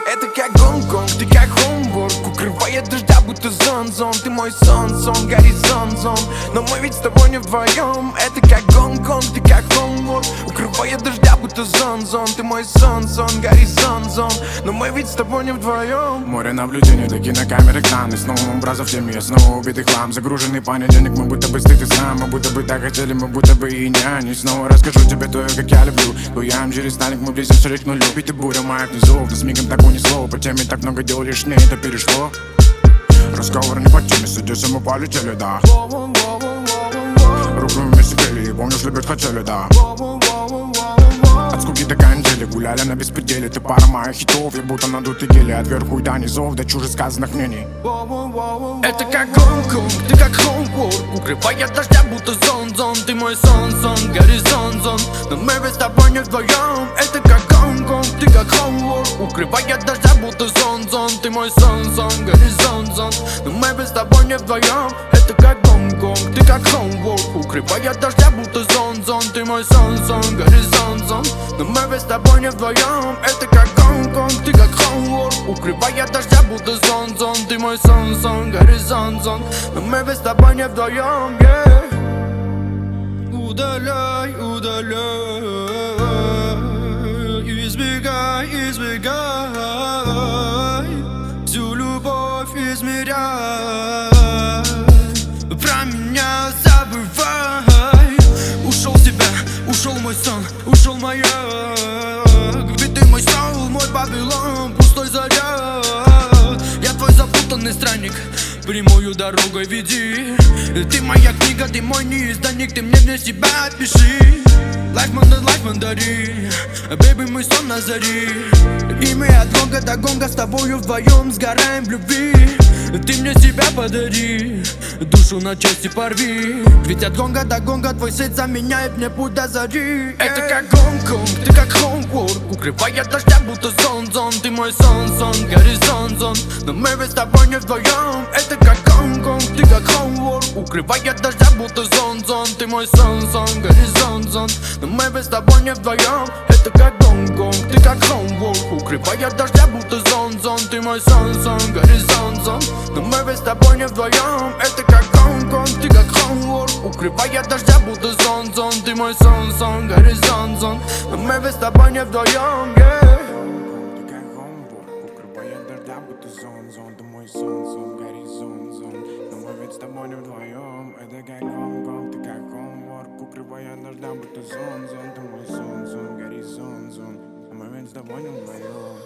Это как Гонконг, ты как Хомбург, укрывает дождя, будто зон-зон. Ты мой сон-сон, горизонт-зон, но мы ведь с тобой не вдвоем. Это как Гонконг, ты как Хомбург, укрывает дождя, будто зон-зон. Ты мой сон-сон, горизонт-зон, но мы ведь с тобой не вдвоем. Море наблюдений, до кинокамеры экраны. Снова образов в теме, снова убитый хлам. Загруженный понедельник, мы будто бы стыд и сам. Мы будто бы так хотели, мы будто бы и не они. Снова расскажу тебе то, как я люблю. Буям через сталик, мы близимся к нулю. Ведь и буря моя внизу, нас мигом так унесло. По теме так много дел лишнее, это перешло. Разговор не по теме, садись, мы полетели, да. Руку вместе пели, помнишь, любить хотели, да. От скуки до канители, гуляли на беспределе. Ты пара моих хитов, я будто надутый гели. От верху и до низов, до чужих сказанных мнений. Это как Гонконг, ты как Хомбург, укрывает дождя, будто зон-зон. Ты мой сон-сон, горизонт-зон, но мы ведь с тобой не вдвоем. Это как Гонконг, ты как Хомбург, укрывает дождя, будто зон-зон. Ты мой сон-сон, горизонт-зон, но мы ведь с тобой не вдвоем. Это как Гонконг, ты как Хомбург, укрывает дождя, будто зон-зон. Ты мой сон-сон, горизонт-зон, но мы ведь с тобой не вдвоем. Это как Гонконг, ты как Хомбург, укрывает дождя, будто зон-зон. Ты мой сон-сон, горизонт-зон, но мы ведь с тобой не вдвоем, yeah. Удаляй, удаляй, избегай, избегай, всю любовь измеряй, про меня забывай. Ушел в тебя, ушел мой сон, ушел маяк. Ведь ты мой сон, мой Вавилон, пустой заряд. Я твой запутанный странник, прямую дорогой веди. Ты моя книга, ты мой неизданник, ты мне для себя пиши. Лайф мандарин, бэйби, мой сон на заре. И мы от гонга до гонга с тобою вдвоем сгораем в любви. Ты мне себя подари, душу на части порви. Ведь от гонга до гонга твой свет заменяет мне путь до зари. Это как Гонконг, ты как Хомбург, укрывает дождя, будто зон-зон. Ты мой сон-сон, горизонт-зон, но мы ведь с тобой не вдвоем. Это как Гонконг, ты как Хомбург, укрывает дождя, будто зон-зон. Ты мой сон-сон, горизонт-зон, но мы ведь с тобой не вдвоем. Это как Гонконг, ты как Хомбург, укрывает дождя, будто зон-зон. Ты мой сон-сон, горизонт-зон, но мы ведь с тобой не вдвоем. Это как Гонконг, ты как Хомбург, укрывает дождя, будто зон-зон. Ты мой сон-сон, горизонт-зон, но мы ведь с тобой не вдвоем, yeah. Ты как Хомбург, укрывает дождя, будто зон-зон. Ты мой сон-сон, горизонт-зон, но мы ведь с тобой не вдвоем. Это как Гонконг, ты как Хомбург, укрывает дождя, будто зон-зон. Ты мой сон-сон, горизонт-зон, но мы ведь с тобой не вдвоем.